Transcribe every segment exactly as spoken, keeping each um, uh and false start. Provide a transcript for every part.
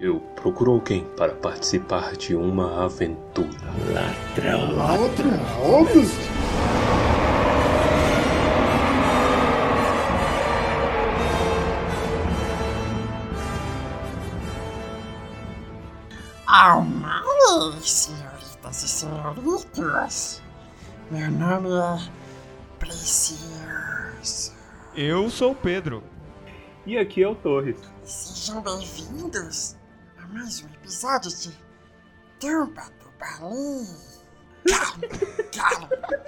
Eu procuro alguém para participar de uma aventura. Ladrão. Ladrão? Alô, senhoritas e senhoritos. Meu nome é Precioso. Eu sou o Pedro. E aqui é o Torres. Sejam bem-vindos a mais um episódio de Tumba do Balim. Calma,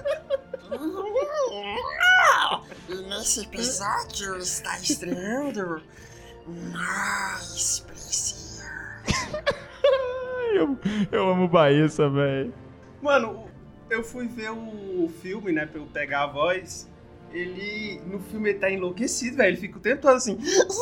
calma. E nesse episódio está estreando mais Precioso. eu, eu amo Baíssa, velho. Mano, eu fui ver o filme, né, pra eu pegar a voz. Ele, no filme, ele tá enlouquecido, velho. Ele fica o tempo todo assim.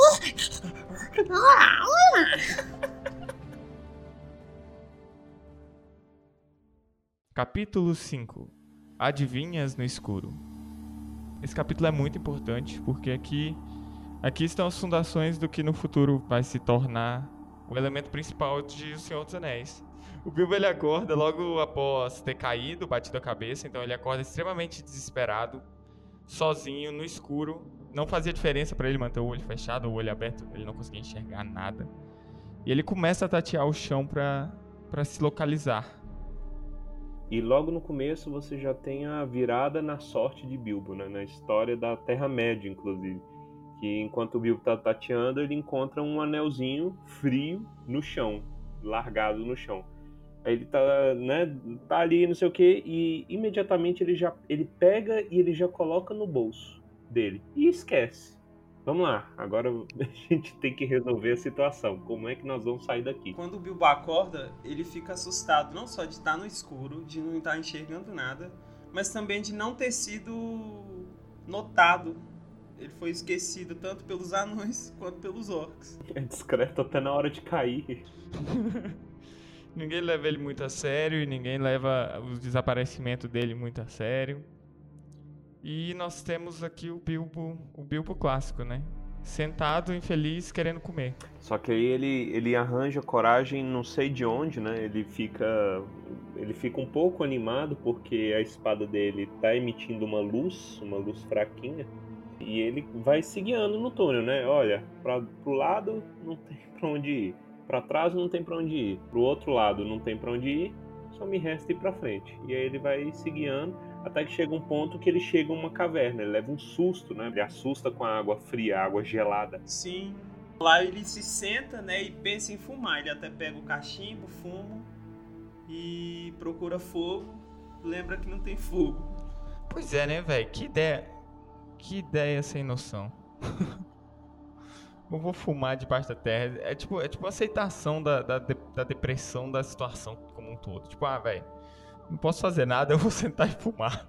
Capítulo cinco. Adivinhas no escuro. Esse capítulo é muito importante porque aqui, aqui estão as fundações do que no futuro vai se tornar o elemento principal de O Senhor dos Anéis. O Bilbo, ele acorda logo após ter caído, batido a cabeça, então ele acorda extremamente desesperado, sozinho, no escuro. Não fazia diferença para ele manter o olho fechado ou o olho aberto, ele não conseguia enxergar nada. E ele começa a tatear o chão para para se localizar. E logo no começo você já tem a virada na sorte de Bilbo, né? Na história da Terra-média, inclusive. Que enquanto o Bilbo tá tateando, ele encontra um anelzinho frio no chão, largado no chão. Aí ele tá, né, tá ali, não sei o que, e imediatamente ele já ele pega e ele já coloca no bolso dele. E esquece. Vamos lá, agora a gente tem que resolver a situação. Como é que nós vamos sair daqui? Quando o Bilbo acorda, ele fica assustado, não só de estar no escuro, de não estar enxergando nada, mas também de não ter sido notado. Ele foi esquecido tanto pelos anões quanto pelos orcs. É discreto até na hora de cair. Ninguém leva ele muito a sério e ninguém leva o desaparecimento dele muito a sério. E nós temos aqui o Bilbo, o Bilbo clássico, né? Sentado, infeliz, querendo comer. Só que aí ele, ele arranja coragem, não sei de onde, né? Ele fica, ele fica um pouco animado porque a espada dele tá emitindo uma luz, uma luz fraquinha. E ele vai se guiando no túnel, né? Olha, pra, pro lado não tem pra onde ir. Pra trás não tem pra onde ir. Pro outro lado não tem pra onde ir. Só me resta ir pra frente. E aí ele vai se guiando até que chega um ponto que ele chega a uma caverna. Ele leva um susto, né? Ele assusta com a água fria, a água gelada. Sim. Lá ele se senta, né? E pensa em fumar. Ele até pega o cachimbo, fuma e procura fogo. Lembra que não tem fogo. Pois é, né, velho? Que ideia... Que ideia sem noção. Eu vou fumar debaixo da terra. É tipo, é tipo a aceitação da, da, da depressão da situação como um todo. Tipo, ah, velho, não posso fazer nada, eu vou sentar e fumar.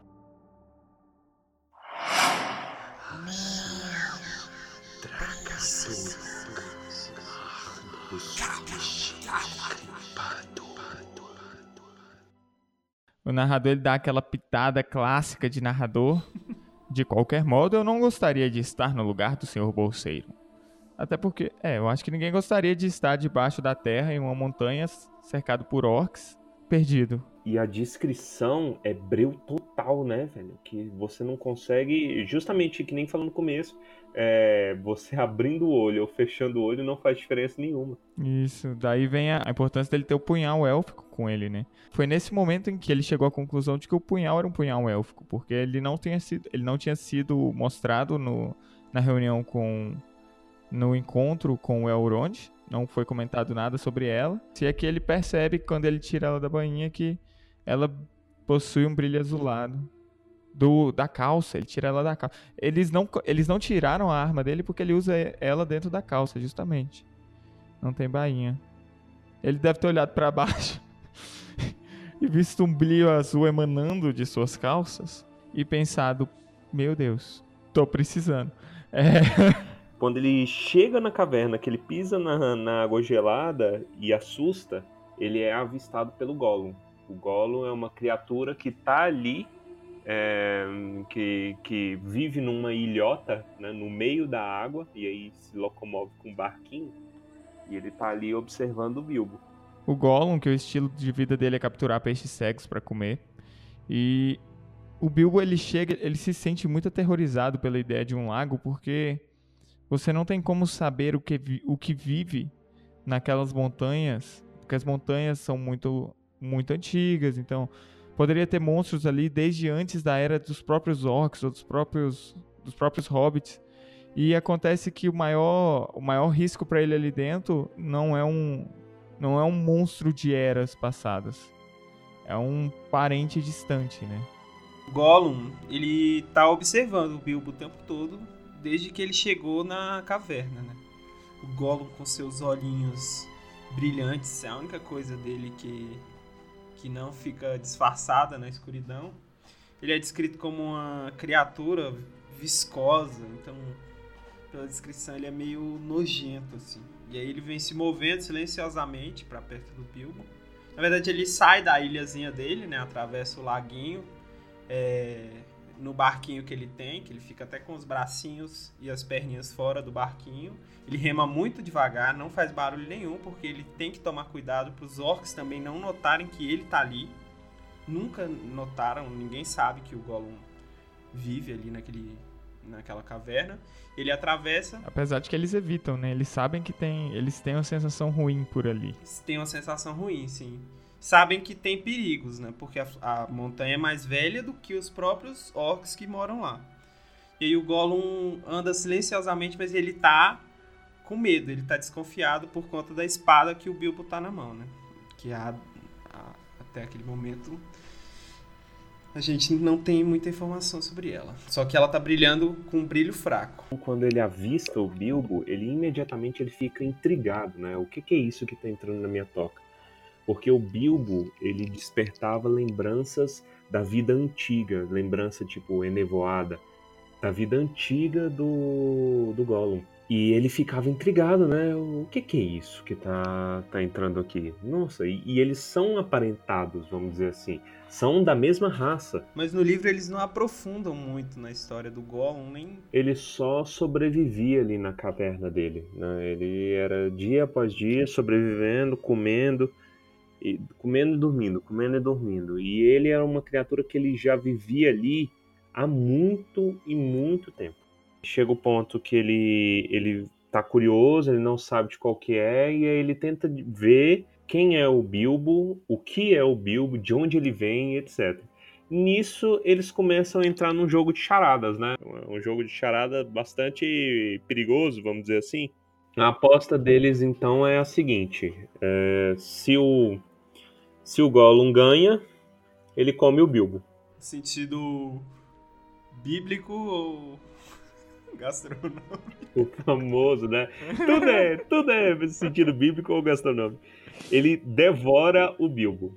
O narrador, ele dá aquela pitada clássica de narrador. De qualquer modo, eu não gostaria de estar no lugar do senhor Bolseiro. Até porque, é, eu acho que ninguém gostaria de estar debaixo da terra em uma montanha cercado por orcs, perdido. E a descrição é breu total, né, velho? Que você não consegue, justamente que nem falando no começo, é, você abrindo o olho ou fechando o olho não faz diferença nenhuma. Isso, daí vem a, a importância dele ter o punhal élfico com ele, né? Foi nesse momento em que ele chegou à conclusão de que o punhal era um punhal élfico, porque ele não tinha sido, ele não tinha sido mostrado no, na reunião com... no encontro com o Elrond, não foi comentado nada sobre ela. Se é que ele percebe, quando ele tira ela da bainha, que ela possui um brilho azulado. Do, da calça, ele tira ela da calça. Eles não, eles não tiraram a arma dele porque ele usa ela dentro da calça, justamente. Não tem bainha. Ele deve ter olhado pra baixo e visto um brilho azul emanando de suas calças e pensado, meu Deus, tô precisando. É... Quando ele chega na caverna, que ele pisa na, na água gelada e assusta, ele é avistado pelo Gollum. O Gollum é uma criatura que tá ali, é, que, que vive numa ilhota, né, no meio da água, e aí se locomove com um barquinho. E ele tá ali observando o Bilbo. O Gollum, que o estilo de vida dele é capturar peixes cegos pra comer. E o Bilbo, ele chega, ele se sente muito aterrorizado pela ideia de um lago, porque você não tem como saber o que, vi- o que vive naquelas montanhas, porque as montanhas são muito, muito antigas, então poderia ter monstros ali desde antes da era dos próprios orcs ou dos próprios, dos próprios hobbits. E acontece que o maior, o maior risco para ele ali dentro não é um, não é um monstro de eras passadas. É um parente distante, né? O Gollum, ele tá observando o Bilbo o tempo todo, desde que ele chegou na caverna, né? O Gollum com seus olhinhos brilhantes, é a única coisa dele que, que não fica disfarçada na escuridão. Ele é descrito como uma criatura viscosa, então, pela descrição, ele é meio nojento, assim. E aí ele vem se movendo silenciosamente para perto do Bilbo. Na verdade, ele sai da ilhazinha dele, né? Atravessa o laguinho, é, no barquinho que ele tem, que ele fica até com os bracinhos e as perninhas fora do barquinho. Ele rema muito devagar, não faz barulho nenhum, porque ele tem que tomar cuidado para os orcs também não notarem que ele tá ali. Nunca notaram, ninguém sabe que o Gollum vive ali naquele, naquela caverna. Ele atravessa. Apesar de que eles evitam, né? Eles sabem que tem, eles têm uma sensação ruim por ali. Tem uma sensação ruim, sim. Sabem que tem perigos, né? Porque a, a montanha é mais velha do que os próprios orcs que moram lá. E aí o Gollum anda silenciosamente, mas ele tá com medo, ele tá desconfiado por conta da espada que o Bilbo tá na mão, né? Que a, a, até aquele momento a gente não tem muita informação sobre ela. Só que ela tá brilhando com um brilho fraco. Quando ele avista o Bilbo, ele imediatamente ele fica intrigado, né? O que, que é isso que tá entrando na minha toca? Porque o Bilbo, ele despertava lembranças da vida antiga, lembrança tipo enevoada, da vida antiga do, do Gollum. E ele ficava intrigado, né? O que, que é isso que tá, tá entrando aqui? Nossa, e, e eles são aparentados, vamos dizer assim. São da mesma raça. Mas no livro eles não aprofundam muito na história do Gollum, nem... Ele só sobrevivia ali na caverna dele, né? Ele era dia após dia sobrevivendo, comendo, e, comendo e dormindo, comendo e dormindo. E ele era uma criatura que ele já vivia ali há muito e muito tempo. Chega o ponto que ele, ele tá curioso, ele não sabe de qual que é, e aí ele tenta ver quem é o Bilbo, o que é o Bilbo, de onde ele vem, etcétera. Nisso, eles começam a entrar num jogo de charadas, né? Um jogo de charada bastante perigoso, vamos dizer assim. A aposta deles, então, é a seguinte. É, se, o, se o Gollum ganha, ele come o Bilbo. Sentido bíblico ou gastronômico? O famoso, né? Tudo é, tudo é sentido bíblico ou gastronômico. Ele devora o Bilbo.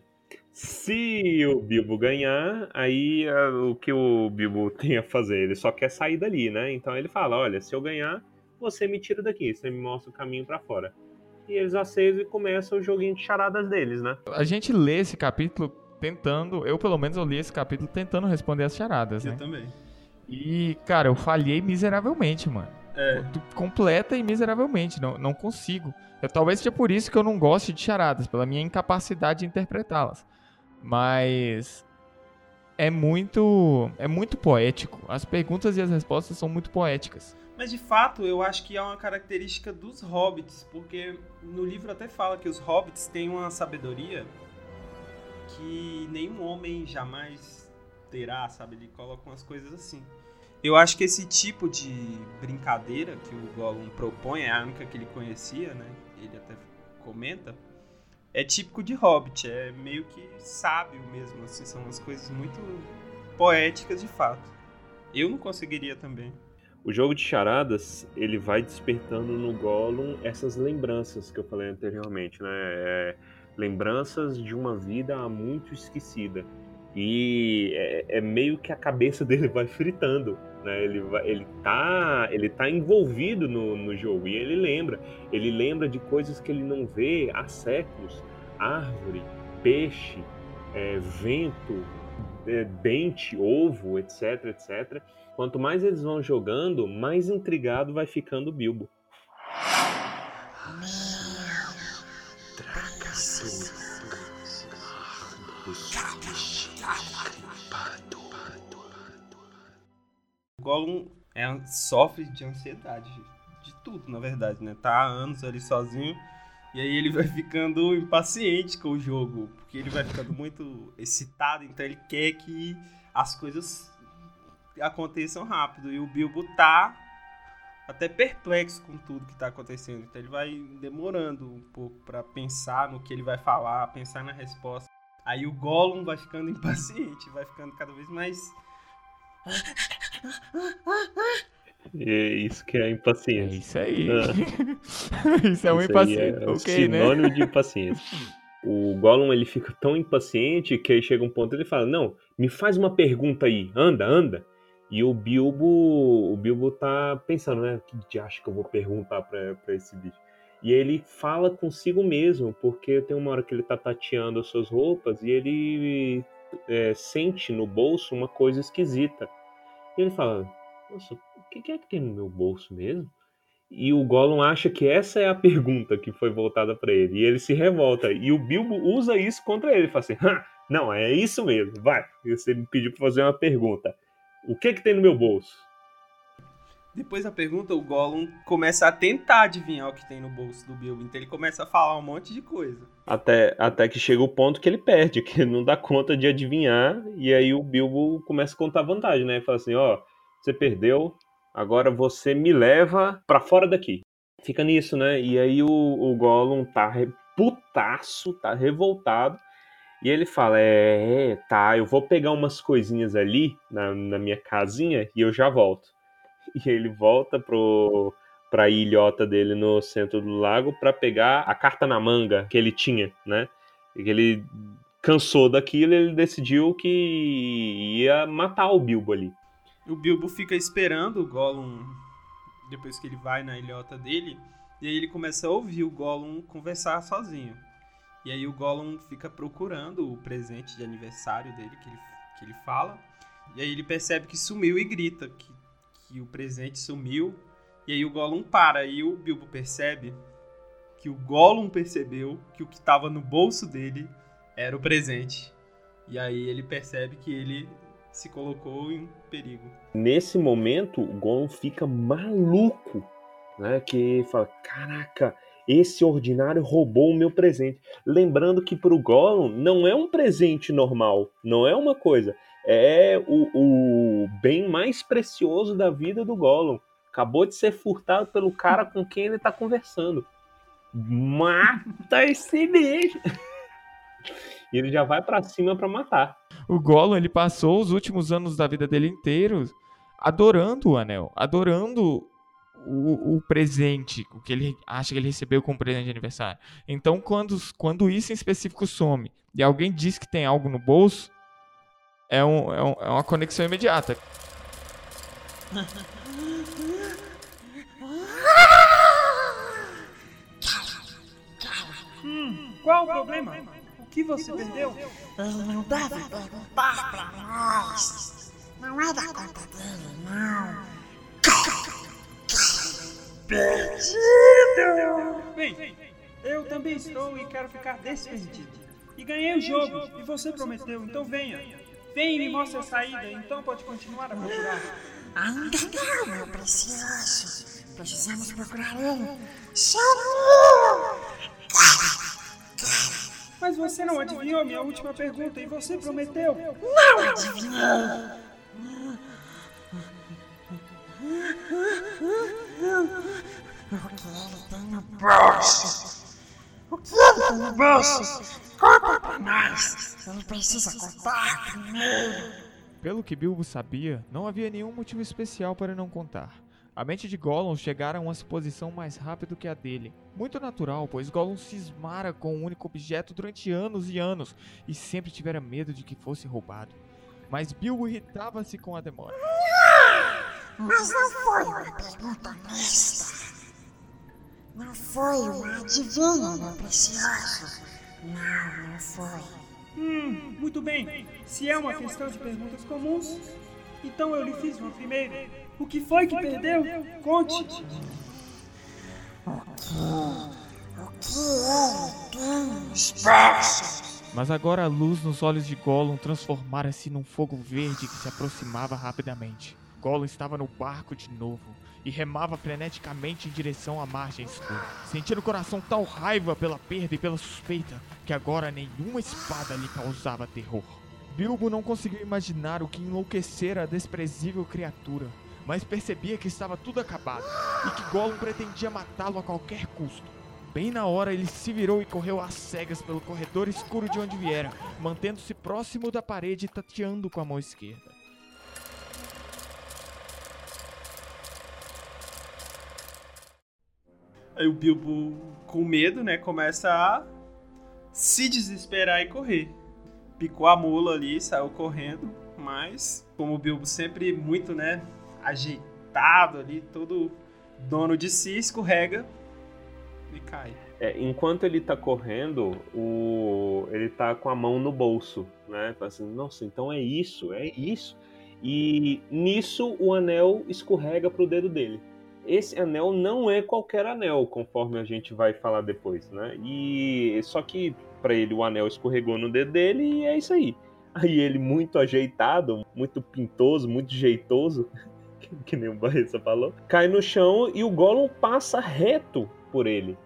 Se o Bilbo ganhar, aí uh, o que o Bilbo tem a fazer? Ele só quer sair dali, né? Então ele fala, olha, se eu ganhar, você me tira daqui, você me mostra o caminho pra fora. E eles aceitam e começam o joguinho de charadas deles, né? A gente lê esse capítulo tentando, eu pelo menos eu li esse capítulo tentando responder as charadas, Eu né? também. E, cara, eu falhei miseravelmente, mano. É. Completa e miseravelmente, não, não consigo. Eu, talvez seja por isso que eu não goste de charadas, pela minha incapacidade de interpretá-las. Mas é muito, é muito poético. As perguntas e as respostas são muito poéticas. Mas de fato, eu acho que é uma característica dos hobbits, porque no livro até fala que os hobbits têm uma sabedoria que nenhum homem jamais terá, sabe? Ele coloca umas coisas assim. Eu acho que esse tipo de brincadeira que o Gollum propõe, é a única que ele conhecia, né? Ele até comenta, é típico de Hobbit, é meio que sábio mesmo, assim, são umas coisas muito poéticas de fato. Eu não conseguiria também. O jogo de charadas, ele vai despertando no Gollum essas lembranças que eu falei anteriormente, né? É, lembranças de uma vida muito esquecida. E é, é meio que a cabeça dele vai fritando, né? Ele, vai, ele, tá, ele tá envolvido no, no jogo e ele lembra. Ele lembra de coisas que ele não vê há séculos. Árvore, peixe, é, vento, é, dente, ovo, etc, etcétera. Quanto mais eles vão jogando, mais intrigado vai ficando o Bilbo. Meu O Gollum é, sofre de ansiedade, de tudo, na verdade, né? Tá há anos ali sozinho, e aí ele vai ficando impaciente com o jogo, porque ele vai ficando muito excitado, então ele quer que as coisas aconteçam rápido, e o Bilbo tá até perplexo com tudo que tá acontecendo, então ele vai demorando um pouco pra pensar no que ele vai falar, pensar na resposta. Aí o Gollum vai ficando impaciente, vai ficando cada vez mais... É isso que é É impaciência. isso aí. Ah. Isso é um Isso aí impaciente. é Ok, né? sinônimo de impaciência. O Gollum, ele fica tão impaciente que aí chega um ponto que ele fala, não, me faz uma pergunta aí, anda, anda. E o Bilbo, o Bilbo tá pensando, né, que diacho que eu vou perguntar pra, pra esse bicho. E ele fala consigo mesmo, porque tem uma hora que ele tá tateando as suas roupas e ele é, sente no bolso uma coisa esquisita. E ele fala, nossa, o que é que tem no meu bolso mesmo? E o Gollum acha que essa é a pergunta que foi voltada pra ele. E ele se revolta. E o Bilbo usa isso contra ele. Ele fala assim, não, é isso mesmo, vai. Você me pediu pra fazer uma pergunta. O que é que tem no meu bolso? Depois da pergunta, o Gollum começa a tentar adivinhar o que tem no bolso do Bilbo. Então ele começa a falar um monte de coisa. Até, até que chega o ponto que ele perde, que ele não dá conta de adivinhar. E aí o Bilbo começa a contar vantagem, né? Ele fala assim, ó, você perdeu, agora você me leva pra fora daqui. Fica nisso, né? E aí o, o Gollum tá putaço, tá revoltado. E ele fala, é, é, tá, eu vou pegar umas coisinhas ali na, na minha casinha e eu já volto. E ele volta pro, pra ilhota dele no centro do lago pra pegar a carta na manga que ele tinha, né? E que ele cansou daquilo e ele decidiu que ia matar o Bilbo ali. O Bilbo fica esperando o Gollum, depois que ele vai na ilhota dele, e aí ele começa a ouvir o Gollum conversar sozinho. E aí o Gollum fica procurando o presente de aniversário dele, que ele, que ele fala. E aí ele percebe que sumiu e grita que, que o presente sumiu. E aí o Gollum para. E o Bilbo percebe que o Gollum percebeu que o que estava no bolso dele era o presente. E aí ele percebe que ele se colocou em perigo. Nesse momento, o Gollum fica maluco, né? Que fala, caraca... Esse ordinário roubou o meu presente. Lembrando que pro Gollum não é um presente normal. Não é uma coisa. É o, o bem mais precioso da vida do Gollum. Acabou de ser furtado pelo cara com quem ele tá conversando. Mata esse bicho! E ele já vai pra cima pra matar. O Gollum, ele passou os últimos anos da vida dele inteiros adorando o anel. Adorando... O, o presente, o que ele acha que ele recebeu como presente de aniversário. Então, quando, quando isso em específico some e alguém diz que tem algo no bolso, é, um, é, um, é uma conexão imediata. Hum, qual o problema? O que você perdeu? Ele não deve perguntar pra nós. Não é da conta dele, não. Perdido! Bem, eu também estou e quero ficar desperdido. E ganhei o jogo, e você prometeu, então venha. Venha e me mostre a saída, então pode continuar a procurar. Ainda não, meu precioso. Precisamos procurar ele. Sumiu! Mas você não adivinhou minha última pergunta e você prometeu. Não adivinhei! O que ele tem no bolso? O que ele tem no bolso? Conta pra nós! Ele precisa contar primeiro! Pelo que Bilbo sabia, não havia nenhum motivo especial para não contar. A mente de Gollum chegara a uma suposição mais rápido que a dele. Muito natural, pois Gollum cismara com um único objeto durante anos e anos, e sempre tivera medo de que fosse roubado. Mas Bilbo irritava-se com a demora. Mas não foi uma pergunta honesta. Não foi uma adivinha, meu precioso. Não, não foi. Hum, muito bem. Se é uma questão de perguntas comuns, então eu lhe fiz uma primeira. O que foi que perdeu? Conte. O que? O que ele tem Espaço! Mas agora a luz nos olhos de Gollum transformara-se num fogo verde que se aproximava rapidamente. Gollum estava no barco de novo e remava freneticamente em direção à margem escura, sentindo no coração tal raiva pela perda e pela suspeita que agora nenhuma espada lhe causava terror. Bilbo não conseguiu imaginar o que enlouquecera a desprezível criatura, mas percebia que estava tudo acabado e que Gollum pretendia matá-lo a qualquer custo. Bem na hora ele se virou e correu às cegas pelo corredor escuro de onde viera, mantendo-se próximo da parede e tateando com a mão esquerda. Aí o Bilbo, com medo, né, começa a se desesperar e correr. Picou a mula ali, saiu correndo, mas como o Bilbo sempre muito, né, ajeitado ali, todo dono de si, escorrega e cai. É, enquanto ele tá correndo, o... ele tá com a mão no bolso, né? Fala assim, nossa, então é isso, é isso. E nisso o anel escorrega pro dedo dele. Esse anel não é qualquer anel, conforme a gente vai falar depois, né? E só que para ele o anel escorregou no dedo dele e é isso aí. Aí ele muito ajeitado, muito pintoso, muito jeitoso, que nem o Barreça falou, cai no chão e o Gollum passa reto por ele.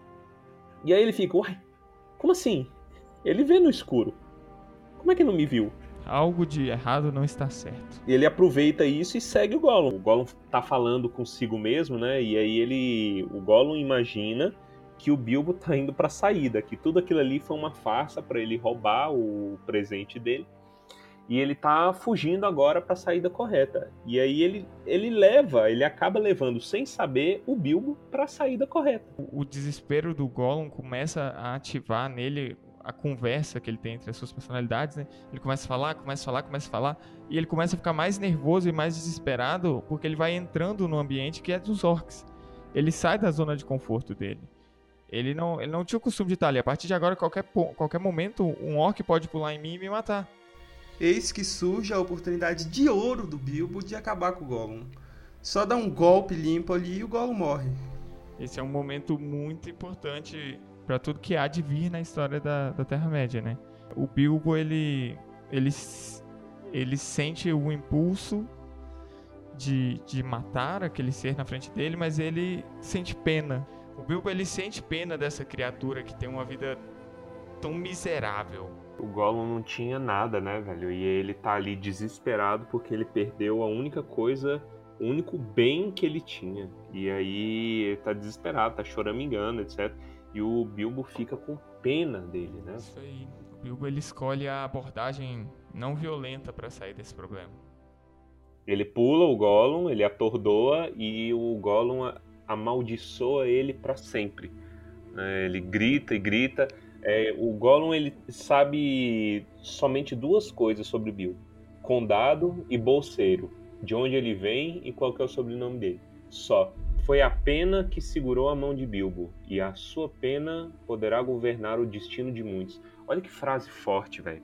E aí ele fica, uai, como assim? Ele vê no escuro. Como é que não me viu? Algo de errado não está certo. E ele aproveita isso e segue o Gollum. O Gollum tá falando consigo mesmo, né? E aí ele, o Gollum imagina que o Bilbo tá indo pra saída, que tudo aquilo ali foi uma farsa para ele roubar o presente dele. E ele tá fugindo agora pra saída correta. E aí ele, ele leva, ele acaba levando, sem saber, o Bilbo pra saída correta. O desespero do Gollum começa a ativar nele a conversa que ele tem entre as suas personalidades, né? Ele começa a falar, começa a falar, começa a falar, e ele começa a ficar mais nervoso e mais desesperado porque ele vai entrando no ambiente que é dos orcs. Ele sai da zona de conforto dele. Ele não, ele não tinha o costume de estar ali. A partir de agora, qualquer, qualquer momento, um orc pode pular em mim e me matar. Eis que surge a oportunidade de ouro do Bilbo de acabar com o Gollum. Só dá um golpe limpo ali e o Gollum morre. Esse é um momento muito importante para tudo que há de vir na história da, da Terra-média, né? O Bilbo, ele, ele, ele sente o impulso de, de matar aquele ser na frente dele, mas ele sente pena. O Bilbo, ele sente pena dessa criatura que tem uma vida tão miserável. O Gollum não tinha nada, né, velho? E ele tá ali desesperado porque ele perdeu a única coisa, o único bem que ele tinha. E aí ele tá desesperado, tá choramingando, etcétera. E o Bilbo fica com pena dele, né? Isso aí. O Bilbo, ele escolhe a abordagem não violenta pra sair desse problema. Ele pula o Gollum, ele atordoa e o Gollum amaldiçoa ele pra sempre. É, ele grita e grita. É, o Gollum, ele sabe somente duas coisas sobre o Bilbo: condado e bolseiro. De onde ele vem e qual que é o sobrenome dele. Só. Foi a pena que segurou a mão de Bilbo, e a sua pena poderá governar o destino de muitos. Olha que frase forte, velho.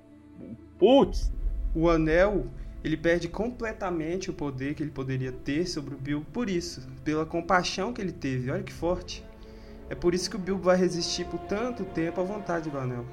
Putz! O anel, ele perde completamente o poder que ele poderia ter sobre o Bilbo por isso, pela compaixão que ele teve. Olha que forte. É por isso que o Bilbo vai resistir por tanto tempo à vontade do anel.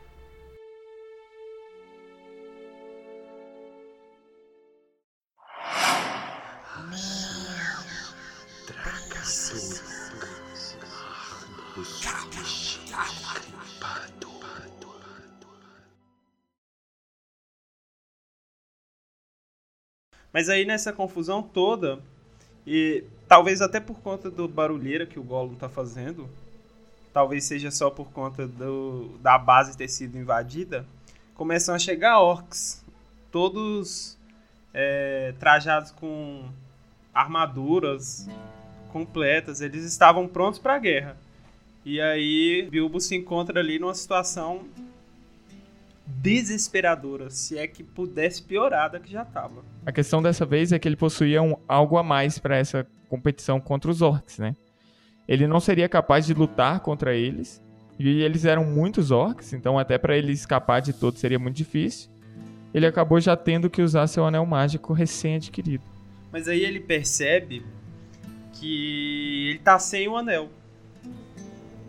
Mas aí nessa confusão toda, e talvez até por conta do barulheira que o Gollum tá fazendo, talvez seja só por conta do, da base ter sido invadida, começam a chegar orcs, todos é, trajados com armaduras completas, eles estavam prontos para a guerra. E aí Bilbo se encontra ali numa situação desesperadora, se é que pudesse piorar da que já estava. A questão dessa vez é que ele possuía um, algo a mais para essa competição contra os orcs, né? Ele não seria capaz de lutar contra eles, e eles eram muitos orcs, então até para ele escapar de todos seria muito difícil. Ele acabou já tendo que usar seu anel mágico recém-adquirido. Mas aí ele percebe que ele tá sem o anel.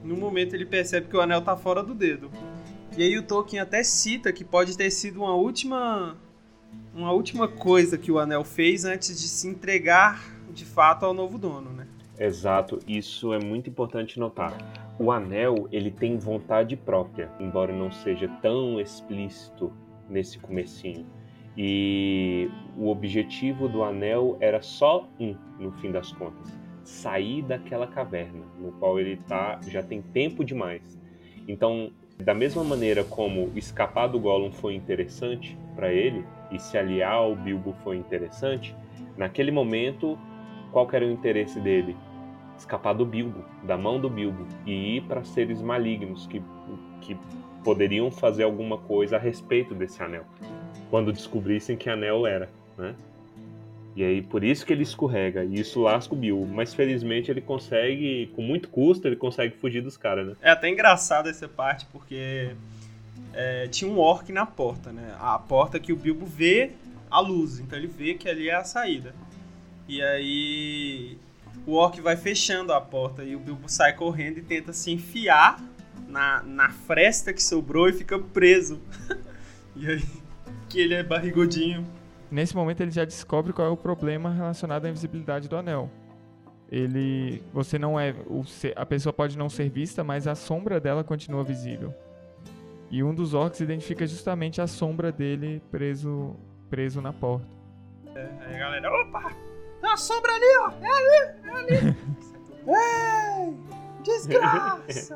No momento ele percebe que o anel tá fora do dedo. E aí o Tolkien até cita que pode ter sido uma última, uma última coisa que o anel fez antes de se entregar de fato ao novo dono, né? Exato, isso é muito importante notar. O anel, ele tem vontade própria, embora não seja tão explícito nesse comecinho. E o objetivo do anel era só um, no fim das contas: sair daquela caverna, no qual ele tá, já tem tempo demais. Então, da mesma maneira como escapar do Gollum foi interessante para ele, e se aliar ao Bilbo foi interessante, naquele momento, qual que era o interesse dele? Escapar do Bilbo, da mão do Bilbo, e ir para seres malignos que, que poderiam fazer alguma coisa a respeito desse anel, quando descobrissem que anel era, né? E aí, por isso que ele escorrega, e isso lasca o Bilbo. Mas, felizmente, ele consegue, com muito custo, ele consegue fugir dos caras, né? É até engraçado essa parte, porque é, tinha um orc na porta, né? A porta que o Bilbo vê a luz, então ele vê que ali é a saída. E aí o orc vai fechando a porta e o Bilbo sai correndo e tenta se enfiar na, na fresta que sobrou e fica preso. E aí, que ele é barrigudinho. Nesse momento ele já descobre qual é o problema relacionado à invisibilidade do anel. Ele, você não é, o, a pessoa pode não ser vista, mas a sombra dela continua visível. E um dos orcs identifica justamente a sombra dele preso, preso na porta. É, aí a galera, opa, tem uma sombra ali, ó, é ali, é ali. Ei, desgraça.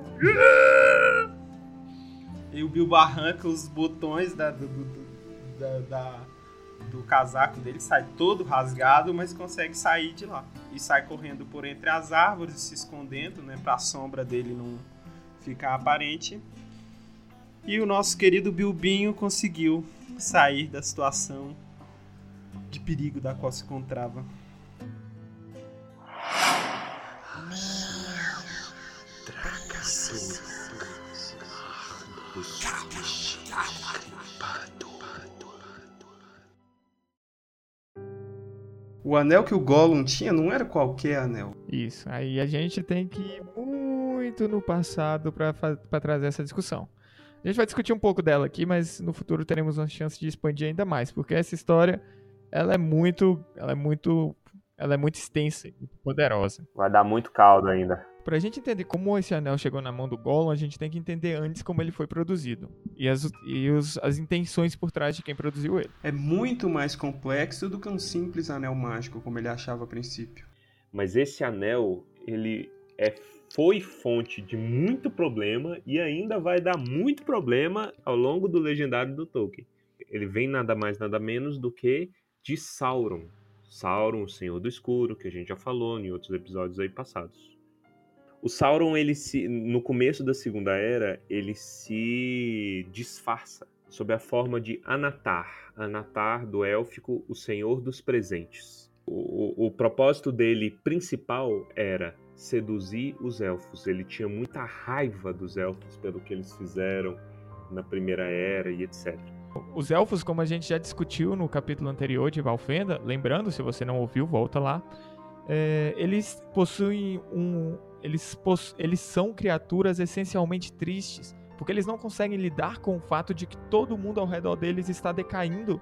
E o Bilbo arranca os botões da, do, do, da, da, do casaco dele, sai todo rasgado, mas consegue sair de lá. E sai correndo por entre as árvores, se escondendo, né, pra sombra dele não ficar aparente. E o nosso querido Bilbinho conseguiu sair da situação de perigo da qual se encontrava. O anel que o Gollum tinha não era qualquer anel. Isso, aí a gente tem que ir muito no passado para para trazer essa discussão. A gente vai discutir um pouco dela aqui, mas no futuro teremos uma chance de expandir ainda mais, porque essa história, ela é muito, ela é muito, ela é muito extensa e muito poderosa. Vai dar muito caldo ainda. Pra gente entender como esse anel chegou na mão do Gollum, a gente tem que entender antes como ele foi produzido e as, e os, as intenções por trás de quem produziu ele. É muito mais complexo do que um simples anel mágico, como ele achava a princípio. Mas esse anel, ele é, foi fonte de muito problema e ainda vai dar muito problema ao longo do legendário do Tolkien. Ele vem nada mais, nada menos do que de Sauron. Sauron, o Senhor do Escuro, que a gente já falou em outros episódios aí passados. O Sauron, ele se, no começo da Segunda Era, ele se disfarça sob a forma de Anatar. Anatar, do élfico, o Senhor dos Presentes. O, o, o propósito dele principal era seduzir os elfos. Ele tinha muita raiva dos elfos pelo que eles fizeram na Primeira Era e etcétera. Os elfos, como a gente já discutiu no capítulo anterior de Valfenda, lembrando, se você não ouviu, volta lá, é, eles possuem um... Eles, poss- eles são criaturas essencialmente tristes, porque eles não conseguem lidar com o fato de que todo mundo ao redor deles está decaindo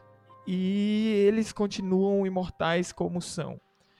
e eles continuam imortais como são.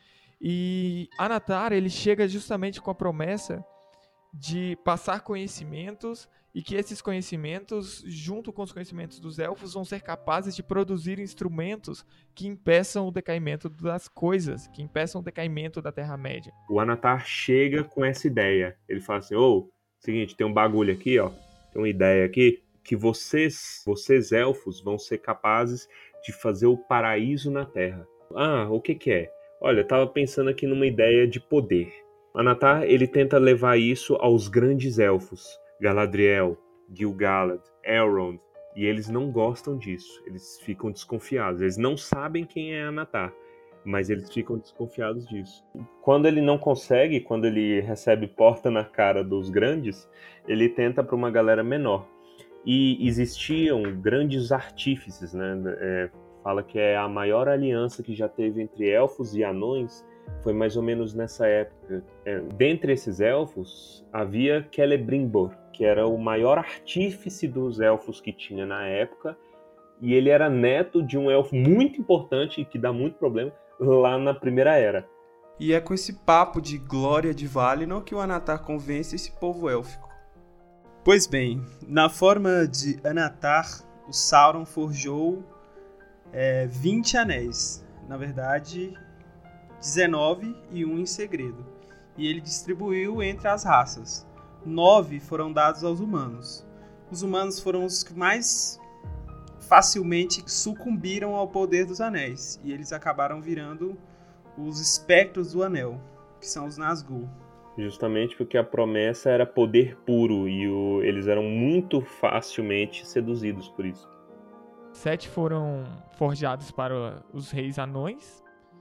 E Anatar, ele chega justamente com a promessa de passar conhecimentos e que esses conhecimentos, junto com os conhecimentos dos elfos, vão ser capazes de produzir instrumentos que impeçam o decaimento das coisas, que impeçam o decaimento da Terra-média. O Anatar chega com essa ideia. Ele fala assim, ô, oh, seguinte, tem um bagulho aqui, ó, tem uma ideia aqui, que vocês, vocês elfos, vão ser capazes de fazer o paraíso na Terra. Ah, o que que é? Olha, eu tava pensando aqui numa ideia de poder. O Anatar, ele tenta levar isso aos grandes elfos, Galadriel, Gil-galad, Elrond, e eles não gostam disso, eles ficam desconfiados, eles não sabem quem é Anatar, mas eles ficam desconfiados disso. Quando ele não consegue, quando ele recebe porta na cara dos grandes, ele tenta para uma galera menor. E existiam grandes artífices, né? É, fala que é a maior aliança que já teve entre elfos e anões, Foi mais ou menos nessa época. É, dentre esses elfos, havia Celebrimbor, que era o maior artífice dos elfos que tinha na época, e ele era neto de um elfo muito importante e que dá muito problema lá na Primeira Era. E é com esse papo de glória de Valinor que o Anatar convence esse povo élfico. Pois bem, na forma de Anatar, o Sauron forjou é, vinte anéis. Na verdade, dezenove e um em segredo. E ele distribuiu entre as raças. Nove foram dados aos humanos. Os humanos foram os que mais facilmente sucumbiram ao poder dos anéis. E eles acabaram virando os espectros do anel, que são os Nazgûl. Justamente porque a promessa era poder puro e o, eles eram muito facilmente seduzidos por isso. Sete foram forjados para os reis anões.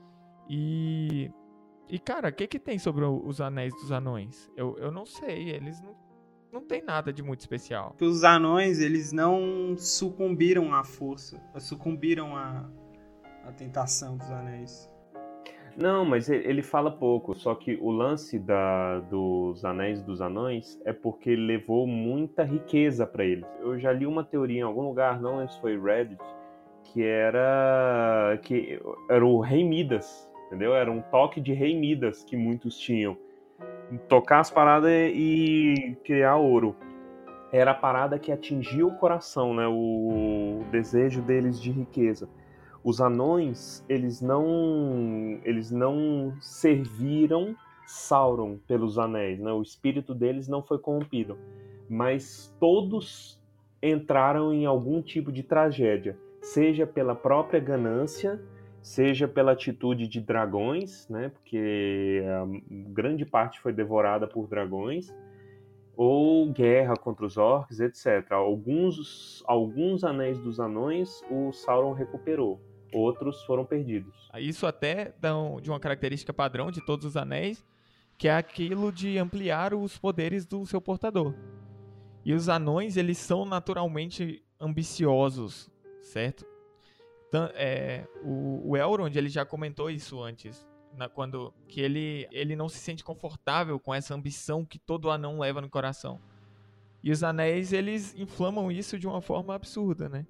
E, e cara, o que que tem sobre os anéis dos anões? Eu, eu não sei, eles não, não tem nada de muito especial. Os anões, eles não sucumbiram à força, sucumbiram à, à tentação dos anéis. Não, mas ele fala pouco, só que o lance da, dos Anéis dos Anões é porque ele levou muita riqueza para eles. Eu já li uma teoria em algum lugar, não lembro se foi Reddit, que era, que era o Rei Midas, entendeu? Era um toque de Rei Midas que muitos tinham. Tocar as paradas e criar ouro. Era a parada que atingia o coração, né? O desejo deles de riqueza. Os anões, eles não, eles não serviram Sauron pelos anéis, né? O espírito deles não foi corrompido, mas todos entraram em algum tipo de tragédia, seja pela própria ganância, seja pela atitude de dragões, né? Porque a grande parte foi devorada por dragões, ou guerra contra os orcs, etcétera. Alguns, alguns anéis dos anões o Sauron recuperou. Outros foram perdidos. Isso até dá um, de uma característica padrão de todos os anéis, que é aquilo de ampliar os poderes do seu portador. E os anões, eles são naturalmente ambiciosos, certo? Então, é, o, o Elrond, ele já comentou isso antes, na, quando, que ele, ele não se sente confortável com essa ambição que todo anão leva no coração. E os anéis, eles inflamam isso de uma forma absurda, né?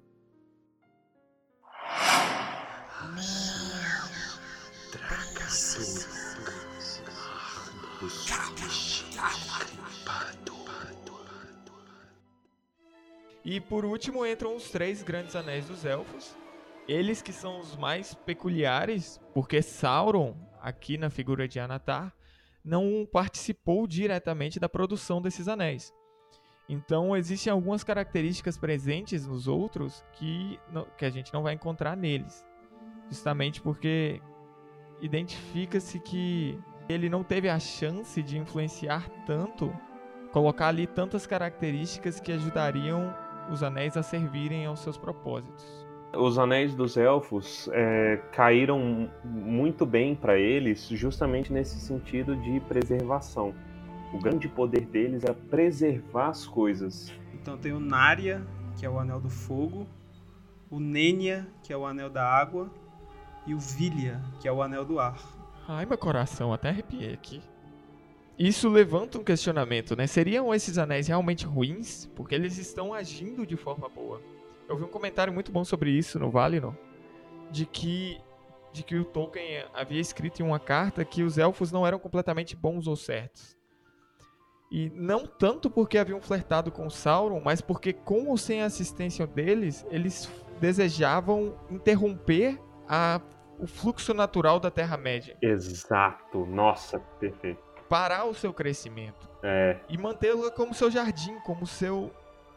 E por último entram os três grandes anéis dos elfos. Eles que são os mais peculiares, porque Sauron, aqui na figura de Anatar, não participou diretamente da produção desses anéis. Então existem algumas características presentes nos outros que, que a gente não vai encontrar neles. Justamente porque identifica-se que ele não teve a chance de influenciar tanto, colocar ali tantas características que ajudariam os anéis a servirem aos seus propósitos. Os anéis dos elfos é, caíram muito bem para eles justamente nesse sentido de preservação. O grande poder deles é preservar as coisas. Então tem o Narya, que é o anel do fogo, o Nenya, que é o anel da água, e o Vilya, que é o anel do ar. Ai, meu coração, até arrepiei aqui. Isso levanta um questionamento, né? Seriam esses anéis realmente ruins? Porque eles estão agindo de forma boa. Eu vi um comentário muito bom sobre isso no Valinor, de que, de que o Tolkien havia escrito em uma carta que os elfos não eram completamente bons ou certos. E não tanto porque haviam flertado com Sauron, mas porque, com ou sem a assistência deles, eles desejavam interromper a, o fluxo natural da Terra-média. Exato, nossa, perfeito. Parar o seu crescimento. É. E mantê-lo como seu jardim, como seu,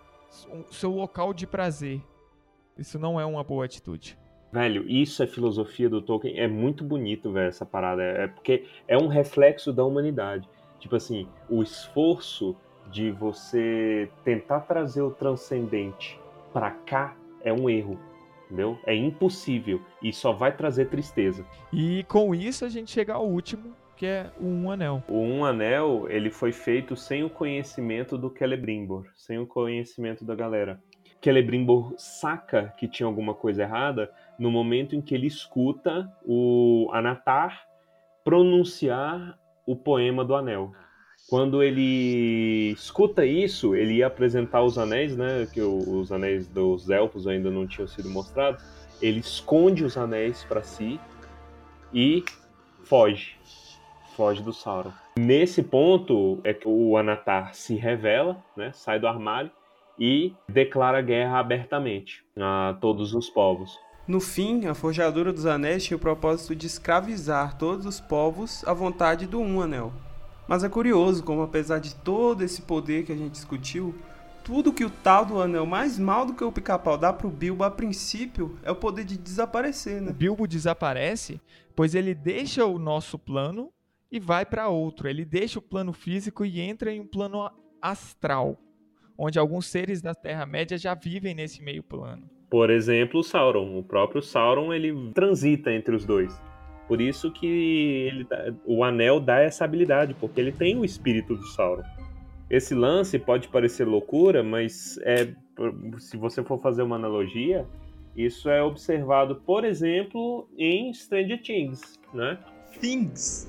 seu local de prazer. Isso não é uma boa atitude. Velho, isso é filosofia do Tolkien. É muito bonito, velho, essa parada. É porque é um reflexo da humanidade. Tipo assim, o esforço de você tentar trazer o transcendente pra cá é um erro. Entendeu? É impossível. E só vai trazer tristeza. E com isso a gente chega ao último, que é o Um Anel. O Um Anel, ele foi feito sem o conhecimento do Celebrimbor, sem o conhecimento da galera. Celebrimbor saca que tinha alguma coisa errada no momento em que ele escuta o Anatar pronunciar o poema do anel. Quando ele escuta isso, ele ia apresentar os anéis, né? Que os anéis dos elfos ainda não tinham sido mostrados. Ele esconde os anéis para si e foge. Foge do Sauron. Nesse ponto é que o Anatar se revela, né? Sai do armário e declara guerra abertamente a todos os povos. No fim, a Forjadura dos Anéis tinha o propósito de escravizar todos os povos à vontade do Um Anel. Mas é curioso como, apesar de todo esse poder que a gente discutiu, tudo que o tal do anel mais mal do que o Pica-Pau dá pro Bilbo a princípio é o poder de desaparecer, né? O Bilbo desaparece, pois ele deixa o nosso plano e vai para outro. Ele deixa o plano físico e entra em um plano astral, onde alguns seres da Terra-média já vivem nesse meio plano. Por exemplo, o Sauron. O próprio Sauron, ele transita entre os dois. Por isso que ele dá, o anel dá essa habilidade, porque ele tem o espírito do Sauron. Esse lance pode parecer loucura, mas é, se você for fazer uma analogia, isso é observado, por exemplo, em Stranger Things, né? Things!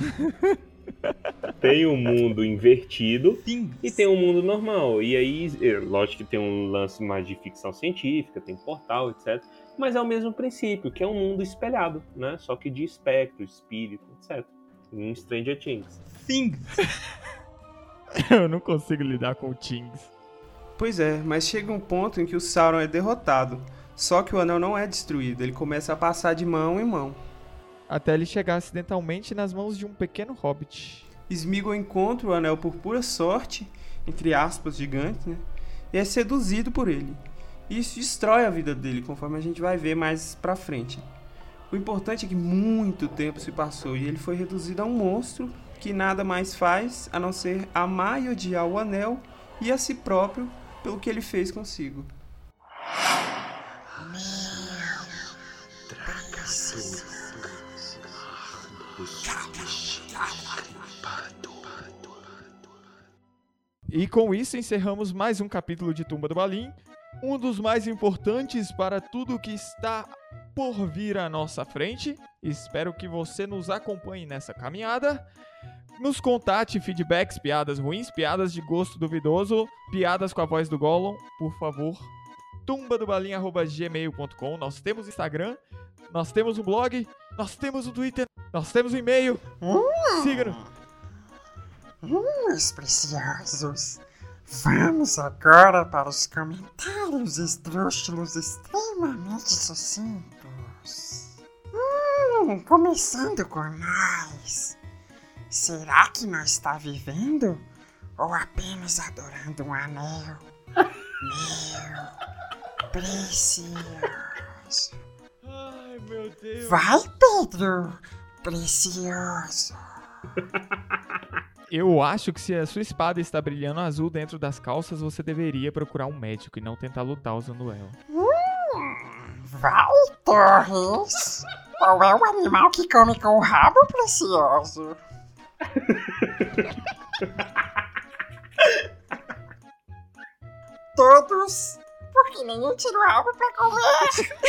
Tem um mundo invertido Things. e tem um mundo normal. E aí, lógico que tem um lance mais de ficção científica, tem portal, etcétera. Mas é o mesmo princípio, que é um mundo espelhado, né? Só que de espectro, espírito, etcétera. Em Stranger Things. Things! Eu não consigo lidar com o Things. Pois é, mas chega um ponto em que o Sauron é derrotado. Só que o anel não é destruído, ele começa a passar de mão em mão. Até ele chegar acidentalmente nas mãos de um pequeno hobbit. Sméagol encontra o anel por pura sorte, entre aspas, gigante, né? E é seduzido por ele. E isso destrói a vida dele, conforme a gente vai ver mais pra frente. O importante é que muito tempo se passou e ele foi reduzido a um monstro que nada mais faz a não ser amar e odiar o anel e a si próprio pelo que ele fez consigo. E com isso encerramos mais um capítulo de Tumba do Balim, um dos mais importantes para tudo que está por vir à nossa frente. Espero que você nos acompanhe nessa caminhada. Nos contate feedbacks, piadas ruins, piadas de gosto duvidoso, piadas com a voz do Gollum, por favor. tumbadobalim arroba gmail ponto com. Nós temos Instagram, nós temos um blog, nós temos um Twitter, nós temos um e-mail. Hum. Siga-nos. Hum, meus preciosos, vamos agora para os comentários esdrúxulos extremamente sucintos. Hum, começando com nós. Será que nós está vivendo ou apenas adorando um anel? Meu precioso. Ai, meu Deus. Vai, Pedro, precioso. Eu acho que se a sua espada está brilhando azul dentro das calças, você deveria procurar um médico e não tentar lutar usando ela. Hum, vai, Torres. Qual é o animal que come com o rabo, precioso? Todos, porque nenhum tira o rabo pra comer.